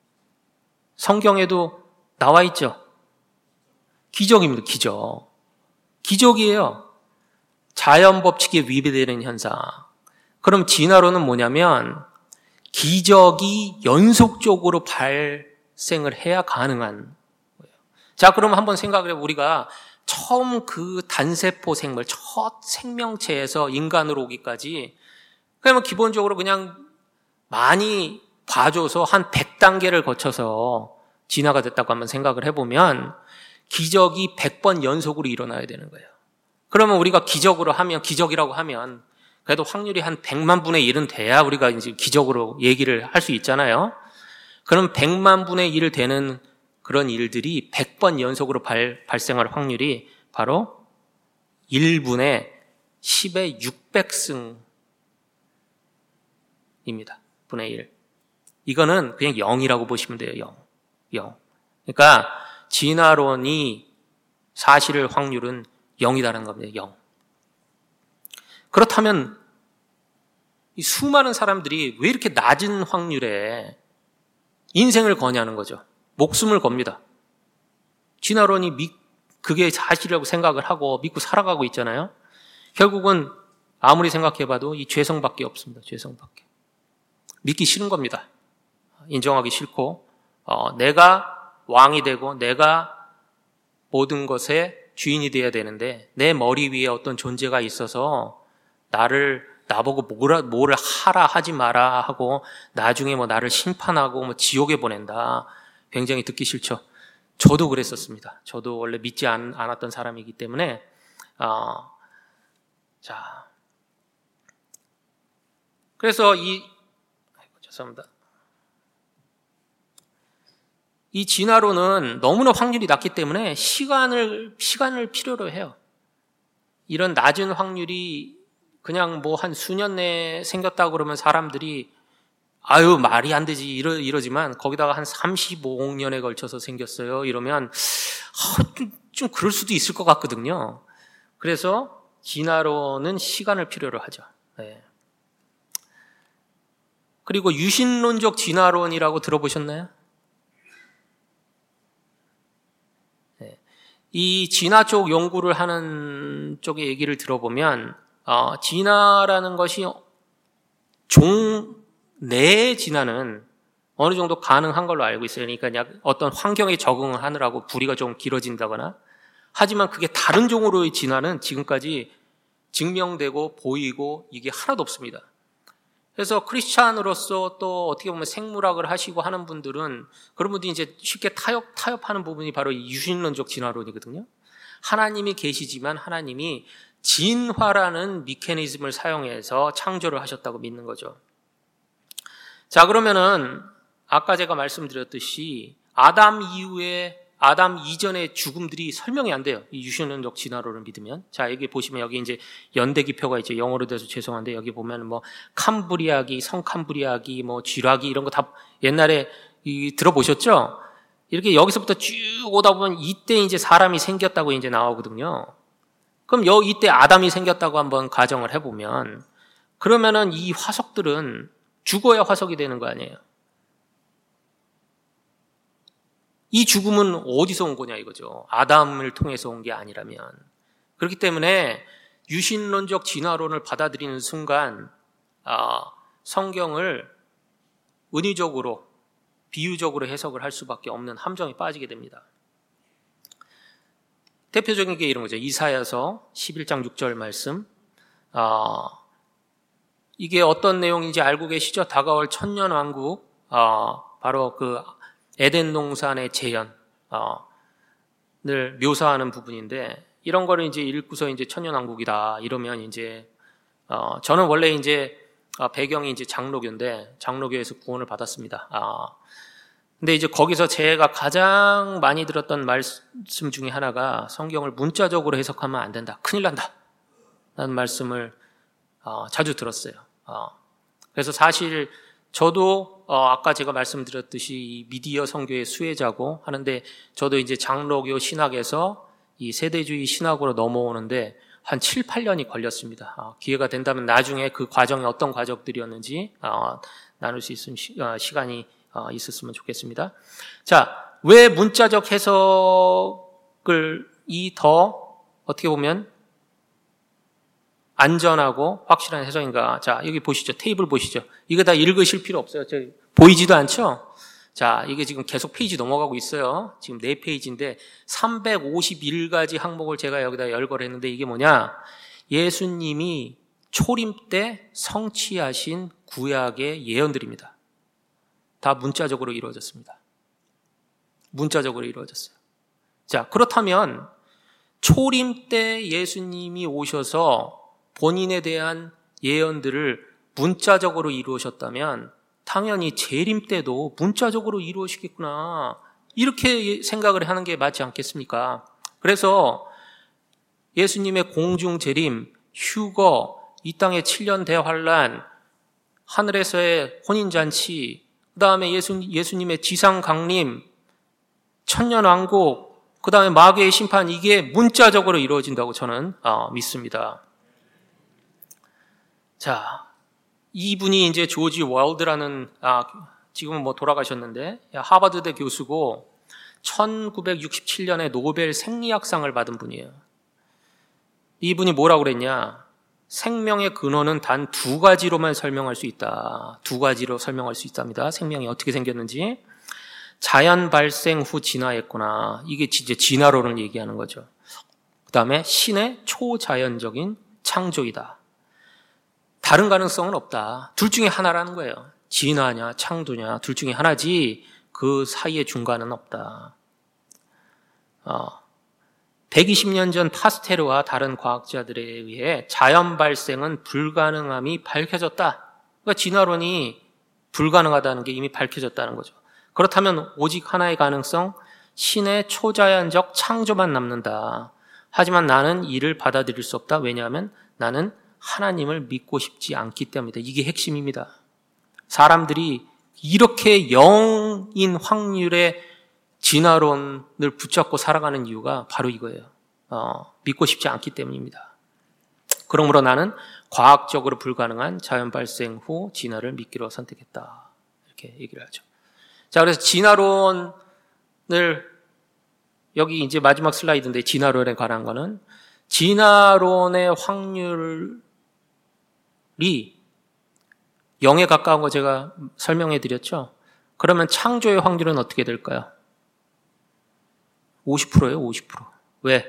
성경에도 나와 있죠. 기적입니다. 기적. 기적이에요. 자연 법칙에 위배되는 현상. 그럼 진화론은 뭐냐면 기적이 연속적으로 발생을 해야 가능한 거예요. 자, 그럼 한번 생각을 해. 우리가 처음 그 단세포 생물, 첫 생명체에서 인간으로 오기까지 그러면 기본적으로 그냥 많이 봐줘서 한 백 단계를 거쳐서 진화가 됐다고 한번 생각을 해보면 기적이 백 번 연속으로 일어나야 되는 거예요. 그러면 우리가 기적으로 하면, 기적이라고 하면 그래도 확률이 한 백만 분의 일은 돼야 우리가 이제 기적으로 얘기를 할 수 있잖아요. 그럼 백만 분의 일 되는 그런 일들이 백 번 연속으로 발, 발생할 확률이 바로 일 분의 십의 육백 승입니다. 분의 일. 이거는 그냥 영이라고 보시면 돼요. 영. 영. 그러니까 진화론이 사실일 확률은 영이다라는 겁니다. 영. 그렇다면 이 수많은 사람들이 왜 이렇게 낮은 확률에 인생을 거냐는 거죠. 목숨을 겁니다. 진화론이 믿, 그게 사실이라고 생각을 하고 믿고 살아가고 있잖아요. 결국은 아무리 생각해봐도 이 죄성밖에 없습니다. 죄성밖에. 믿기 싫은 겁니다. 인정하기 싫고 어, 내가 왕이 되고 내가 모든 것의 주인이 되어야 되는데 내 머리 위에 어떤 존재가 있어서 나를 나보고 뭐라, 뭐를 하라 하지 마라 하고 나중에 뭐 나를 심판하고 뭐 지옥에 보낸다. 굉장히 듣기 싫죠. 저도 그랬었습니다. 저도 원래 믿지 않, 않았던 사람이기 때문에 어, 자 그래서 이 아이고, 죄송합니다. 이 진화론은 너무나 확률이 낮기 때문에 시간을 시간을 필요로 해요. 이런 낮은 확률이 그냥 뭐 한 수년 내에 생겼다고 그러면 사람들이 아유 말이 안 되지 이러, 이러지만 거기다가 한 삼십오억 년에 걸쳐서 생겼어요. 이러면 아, 좀, 좀 그럴 수도 있을 것 같거든요. 그래서 진화론은 시간을 필요로 하죠. 네. 그리고 유신론적 진화론이라고 들어보셨나요? 네. 이 진화 쪽 연구를 하는 쪽의 얘기를 들어보면 어, 진화라는 것이 종 내의 진화는 어느 정도 가능한 걸로 알고 있어요. 그러니까 약 어떤 환경에 적응을 하느라고 부리가 좀 길어진다거나 하지만 그게 다른 종으로의 진화는 지금까지 증명되고 보이고 이게 하나도 없습니다. 그래서 크리스찬으로서 또 어떻게 보면 생물학을 하시고 하는 분들은 그런 분들이 이제 쉽게 타협, 타협하는 부분이 바로 이 유신론적 진화론이거든요. 하나님이 계시지만 하나님이 진화라는 미케니즘을 사용해서 창조를 하셨다고 믿는 거죠. 자, 그러면은 아까 제가 말씀드렸듯이 아담 이후에 아담 이전의 죽음들이 설명이 안 돼요. 이 유신론적 진화론을 믿으면. 자, 여기 보시면 여기 이제 연대기표가 있죠. 영어로 돼서 죄송한데 여기 보면 뭐 캄브리아기, 성캄브리아기, 뭐 쥐라기 이런 거 다 옛날에 이 들어보셨죠? 이렇게 여기서부터 쭉 오다 보면 이때 이제 사람이 생겼다고 이제 나오거든요. 그럼 여 이때 아담이 생겼다고 한번 가정을 해보면 그러면은 이 화석들은 죽어야 화석이 되는 거 아니에요? 이 죽음은 어디서 온 거냐 이거죠. 아담을 통해서 온 게 아니라면. 그렇기 때문에 유신론적 진화론을 받아들이는 순간 아, 성경을 은유적으로 비유적으로 해석을 할 수밖에 없는 함정에 빠지게 됩니다. 대표적인 게 이런 거죠. 이사야서 십일 장 육 절 말씀. 아, 이게 어떤 내용인지 알고 계시죠? 다가올 천년왕국, 아, 바로 그 에덴 동산의 재현을 묘사하는 부분인데 이런 거를 이제 읽고서 이제 천년왕국이다 이러면 이제 어, 저는 원래 이제 배경이 이제 장로교인데 장로교에서 구원을 받았습니다. 아, 근데 이제 거기서 제가 가장 많이 들었던 말씀 중에 하나가 성경을 문자적으로 해석하면 안 된다. 큰일 난다. 라는 말씀을 어, 자주 들었어요. 어, 그래서 사실 저도 어, 아까 제가 말씀드렸듯이 이 미디어 선교의 수혜자고 하는데 저도 이제 장로교 신학에서 이 세대주의 신학으로 넘어오는데 한 칠, 팔 년이 걸렸습니다. 어, 기회가 된다면 나중에 그 과정이 어떤 과정들이었는지 어, 나눌 수 있으면 시, 어, 시간이 어, 있었으면 좋겠습니다. 자, 왜 문자적 해석을 이 더 어떻게 보면 안전하고 확실한 해석인가? 자, 여기 보시죠. 테이블 보시죠. 이거 다 읽으실 필요 없어요. 저 보이지도 않죠? 자, 이게 지금 계속 페이지 넘어가고 있어요. 지금 네 페이지인데 삼백오십일 가지 항목을 제가 여기다 열거를 했는데 이게 뭐냐? 예수님이 초림 때 성취하신 구약의 예언들입니다. 다 문자적으로 이루어졌습니다. 문자적으로 이루어졌어요. 자, 그렇다면 초림 때 예수님이 오셔서 본인에 대한 예언들을 문자적으로 이루어졌다면 당연히 재림 때도 문자적으로 이루어지겠구나. 이렇게 생각을 하는 게 맞지 않겠습니까? 그래서 예수님의 공중 재림, 휴거, 이 땅의 칠 년 대환란, 하늘에서의 혼인잔치, 그 다음에 예수, 예수님의 지상 강림, 천년 왕국, 그 다음에 마귀의 심판, 이게 문자적으로 이루어진다고 저는 어, 믿습니다. 자, 이분이 이제 조지 월드라는, 아, 지금은 뭐 돌아가셨는데, 하버드대 교수고, 천구백육십칠 년에 노벨 생리학상을 받은 분이에요. 이분이 뭐라고 그랬냐? 생명의 근원은 단 두 가지로만 설명할 수 있다. 두 가지로 설명할 수 있답니다. 생명이 어떻게 생겼는지. 자연 발생 후 진화했구나. 이게 이제 진화론을 얘기하는 거죠. 그 다음에 신의 초자연적인 창조이다. 다른 가능성은 없다. 둘 중에 하나라는 거예요. 진화냐 창조냐 둘 중에 하나지 그 사이의 중간은 없다. 어, 백이십 년 전 파스테르와 다른 과학자들에 의해 자연 발생은 불가능함이 밝혀졌다. 그러니까 진화론이 불가능하다는 게 이미 밝혀졌다는 거죠. 그렇다면 오직 하나의 가능성, 신의 초자연적 창조만 남는다. 하지만 나는 이를 받아들일 수 없다. 왜냐하면 나는 하나님을 믿고 싶지 않기 때문이다. 이게 핵심입니다. 사람들이 이렇게 영인 확률의 진화론을 붙잡고 살아가는 이유가 바로 이거예요. 어, 믿고 싶지 않기 때문입니다. 그러므로 나는 과학적으로 불가능한 자연 발생 후 진화를 믿기로 선택했다. 이렇게 얘기를 하죠. 자, 그래서 진화론을 여기 이제 마지막 슬라이드인데 진화론에 관한 거는 진화론의 확률이 영에 가까운 거 제가 설명해 드렸죠. 그러면 창조의 확률은 어떻게 될까요? 오십 퍼센트예요, 오십 퍼센트. 왜?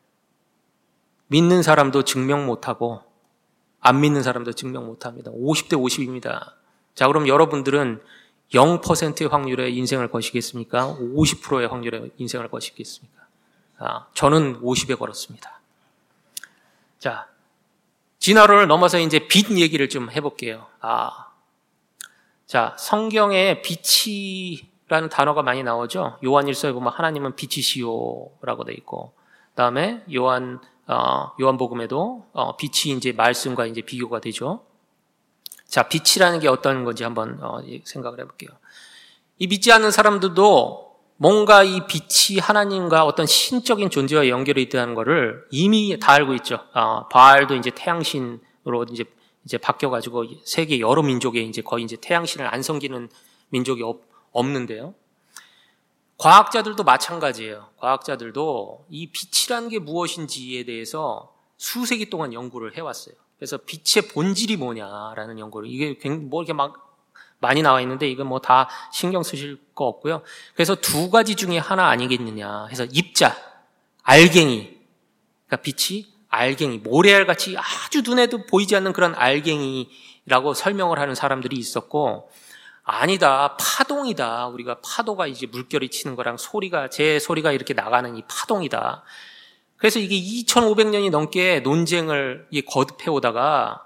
믿는 사람도 증명 못하고 안 믿는 사람도 증명 못합니다. 오십 대 오십입니다. 자, 그럼 여러분들은 영 퍼센트의 확률의 인생을 거시겠습니까? 오십 퍼센트의 확률의 인생을 거시겠습니까? 아, 저는 오십에 걸었습니다. 자, 진화론을 넘어서 이제 빛 얘기를 좀 해볼게요. 아, 자, 성경에 빛이라는 단어가 많이 나오죠. 요한일서에 보면 하나님은 빛이시오라고 돼 있고, 그다음에 요한 어, 요한복음에도 어, 빛이 이제 말씀과 이제 비교가 되죠. 자, 빛이라는 게 어떤 건지 한번 어, 생각을 해볼게요. 이 믿지 않는 사람들도 뭔가 이 빛이 하나님과 어떤 신적인 존재와 연결이 있다는 것을 이미 다 알고 있죠. 어, 바알도 이제 태양신으로 이제 이제 바뀌어가지고 세계 여러 민족에 이제 거의 이제 태양신을 안 섬기는 민족이 없, 없는데요. 과학자들도 마찬가지예요. 과학자들도 이 빛이라는 게 무엇인지에 대해서 수세기 동안 연구를 해왔어요. 그래서 빛의 본질이 뭐냐라는 연구를, 이게 뭐 이렇게 막 많이 나와 있는데 이건 뭐 다 신경 쓰실 거 없고요. 그래서 두 가지 중에 하나 아니겠느냐 해서 입자, 알갱이, 그러니까 빛이 알갱이, 모래알같이 아주 눈에도 보이지 않는 그런 알갱이라고 설명을 하는 사람들이 있었고, 아니다, 파동이다. 우리가 파도가 이제 물결이 치는 거랑 소리가, 제 소리가 이렇게 나가는 이 파동이다. 그래서 이게 이천오백 년이 넘게 논쟁을 거듭해 오다가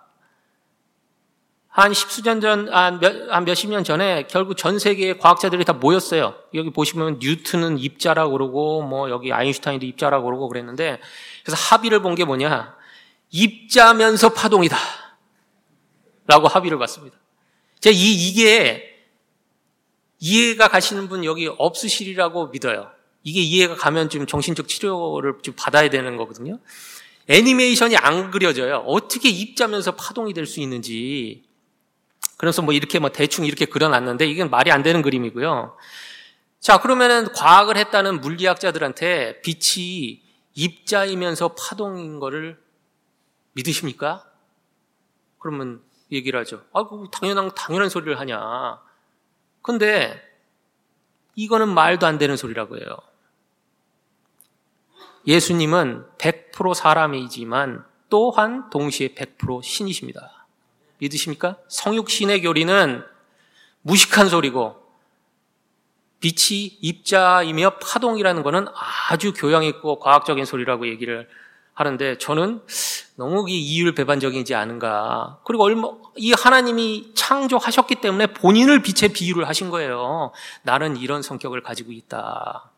한 십수년 전, 한, 몇, 한 몇십 년 전에 결국 전 세계의 과학자들이 다 모였어요. 여기 보시면 뉴턴은 입자라고 그러고, 뭐 여기 아인슈타인도 입자라고 그러고 그랬는데, 그래서 합의를 본 게 뭐냐? 입자면서 파동이다. 라고 합의를 봤습니다. 제가 이, 이게 이해가 가시는 분 여기 없으시리라고 믿어요. 이게 이해가 가면 좀 정신적 치료를 좀 받아야 되는 거거든요. 애니메이션이 안 그려져요. 어떻게 입자면서 파동이 될 수 있는지. 그래서 뭐 이렇게 뭐 대충 이렇게 그려놨는데 이건 말이 안 되는 그림이고요. 자, 그러면은 과학을 했다는 물리학자들한테 빛이 입자이면서 파동인 거를 믿으십니까? 그러면 얘기를 하죠. 아이고, 당연한, 당연한 소리를 하냐. 근데 이거는 말도 안 되는 소리라고 해요. 예수님은 백 퍼센트 사람이지만 또한 동시에 백 퍼센트 신이십니다. 믿으십니까? 성육신의 교리는 무식한 소리고, 빛이 입자이며 파동이라는 것은 아주 교양 있고 과학적인 소리라고 얘기를 하는데, 저는 너무 이율배반적이지 않은가. 그리고 얼마, 이 하나님이 창조하셨기 때문에 본인을 빛에 비유를 하신 거예요. 나는 이런 성격을 가지고 있다.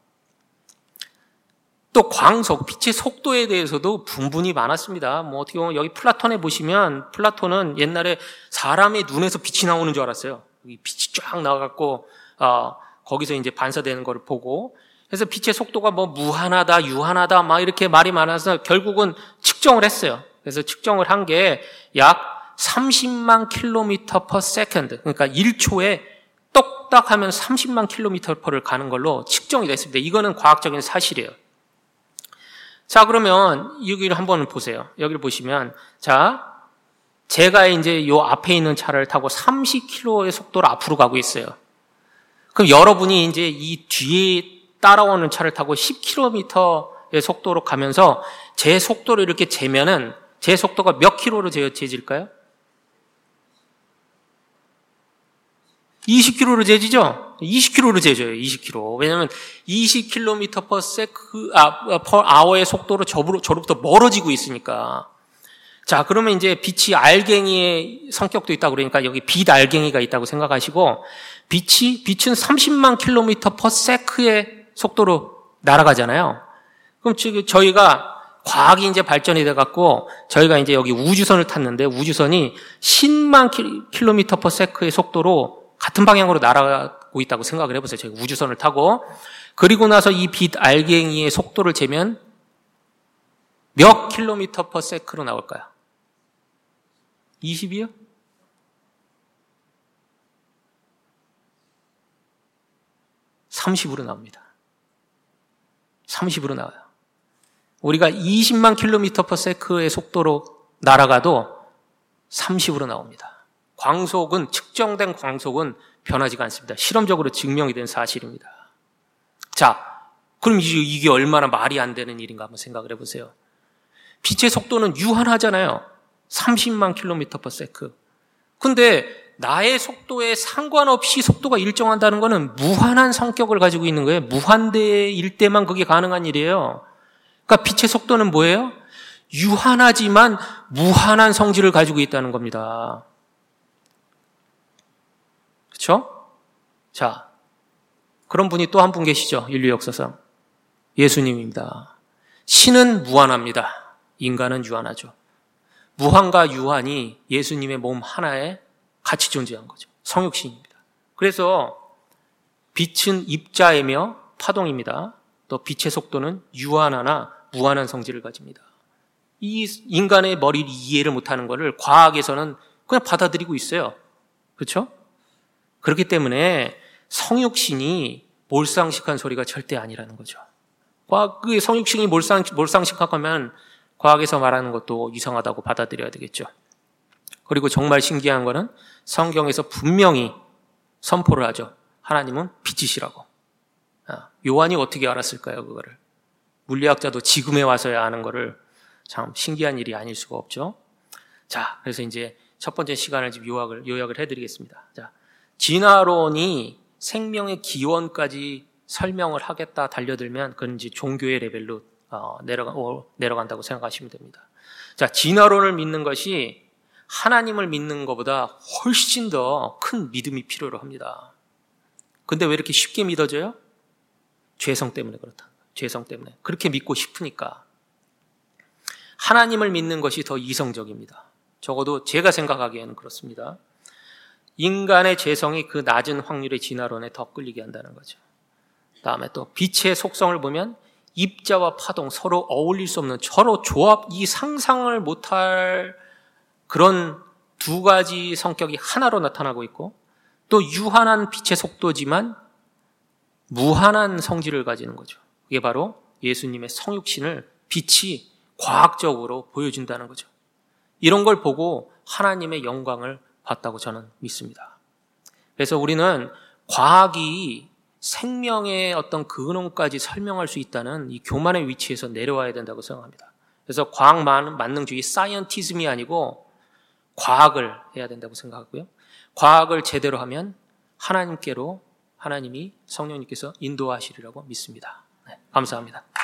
또 광속, 빛의 속도에 대해서도 분분이 많았습니다. 뭐 어떻게 보면 여기 플라톤에 보시면, 플라톤은 옛날에 사람의 눈에서 빛이 나오는 줄 알았어요. 빛이 쫙 나와갖고 어, 거기서 이제 반사되는 걸 보고, 그래서 빛의 속도가 뭐 무한하다, 유한하다 막 이렇게 말이 많아서 결국은 측정을 했어요. 그래서 측정을 한 게 약 삼십만 킬로미터 퍼 세컨드, 그러니까 일 초에 똑딱 하면 삼십만 킬로미터를 가는 걸로 측정이 됐습니다. 이거는 과학적인 사실이에요. 자, 그러면 여기를 한번 보세요. 여기를 보시면, 자, 제가 이제 요 앞에 있는 차를 타고 삼십 킬로미터의 속도로 앞으로 가고 있어요. 그럼 여러분이 이제 이 뒤에 따라오는 차를 타고 십 킬로미터의 속도로 가면서 제 속도를 이렇게 재면은 제 속도가 몇 킬로로 재질까요? 이십 킬로미터로 재지죠? 이십 킬로미터로 재져요, 이십 킬로미터. 왜냐면 이십 킬로미터 per second, 아, per hour의 속도로 저로, 저로부터 멀어지고 있으니까. 자, 그러면 이제 빛이 알갱이의 성격도 있다고 그러니까 여기 빛 알갱이가 있다고 생각하시고, 빛이, 빛은 삼십만 킬로미터 per second의 속도로 날아가잖아요. 그럼 지금 저희가 과학이 이제 발전이 돼갖고, 저희가 이제 여기 우주선을 탔는데, 우주선이 십만 킬로미터 per second의 속도로 같은 방향으로 날아가고 있다고 생각을 해보세요. 저희 우주선을 타고. 그리고 나서 이 빛 알갱이의 속도를 재면 몇 킬로미터 per second로 나올까요? 이십이요? 삼십으로 나옵니다. 삼십으로 나와요. 우리가 이십만 킬로미터 per second의 속도로 날아가도 삼십으로 나옵니다. 광속은, 측정된 광속은 변하지가 않습니다. 실험적으로 증명이 된 사실입니다. 자, 그럼 이게 얼마나 말이 안 되는 일인가 한번 생각을 해보세요. 빛의 속도는 유한하잖아요. 삼십만 킬로미터 per second. 근데 나의 속도에 상관없이 속도가 일정한다는 것은 무한한 성격을 가지고 있는 거예요. 무한대일 때만 그게 가능한 일이에요. 그러니까 빛의 속도는 뭐예요? 유한하지만 무한한 성질을 가지고 있다는 겁니다. 그렇죠? 자, 그런 분이 또 한 분 계시죠. 인류 역사상. 예수님입니다. 신은 무한합니다. 인간은 유한하죠. 무한과 유한이 예수님의 몸 하나에 같이 존재한 거죠. 성육신입니다. 그래서 빛은 입자이며 파동입니다. 또 빛의 속도는 유한하나 무한한 성질을 가집니다. 이 인간의 머리를 이해를 못하는 것을 과학에서는 그냥 받아들이고 있어요. 그렇죠? 그렇기 때문에 성육신이 몰상식한 소리가 절대 아니라는 거죠. 과학의 성육신이 몰상, 몰상식하면 과학에서 말하는 것도 이상하다고 받아들여야 되겠죠. 그리고 정말 신기한 거는 성경에서 분명히 선포를 하죠. 하나님은 빛이시라고. 요한이 어떻게 알았을까요, 그거를? 물리학자도 지금에 와서야 아는 거를 참 신기한 일이 아닐 수가 없죠. 자, 그래서 이제 첫 번째 시간을 지금 요약을, 요약을 해드리겠습니다. 자, 진화론이 생명의 기원까지 설명을 하겠다 달려들면 그건 이제 종교의 레벨로 어, 내려가, 어, 내려간다고 생각하시면 됩니다. 자, 진화론을 믿는 것이 하나님을 믿는 것보다 훨씬 더 큰 믿음이 필요로 합니다. 근데 왜 이렇게 쉽게 믿어져요? 죄성 때문에 그렇다. 죄성 때문에. 그렇게 믿고 싶으니까. 하나님을 믿는 것이 더 이성적입니다. 적어도 제가 생각하기에는 그렇습니다. 인간의 죄성이 그 낮은 확률의 진화론에 더 끌리게 한다는 거죠. 다음에 또 빛의 속성을 보면 입자와 파동 서로 어울릴 수 없는 서로 조합, 이 상상을 못할 그런 두 가지 성격이 하나로 나타나고 있고 또 유한한 빛의 속도지만 무한한 성질을 가지는 거죠. 그게 바로 예수님의 성육신을 빛이 과학적으로 보여준다는 거죠. 이런 걸 보고 하나님의 영광을 봤다고 저는 믿습니다. 그래서 우리는 과학이 생명의 어떤 근원까지 설명할 수 있다는 이 교만의 위치에서 내려와야 된다고 생각합니다. 그래서 과학 만능주의, 사이언티즘이 아니고 과학을 해야 된다고 생각하고요. 과학을 제대로 하면 하나님께로 하나님이 성령님께서 인도하시리라고 믿습니다. 네, 감사합니다.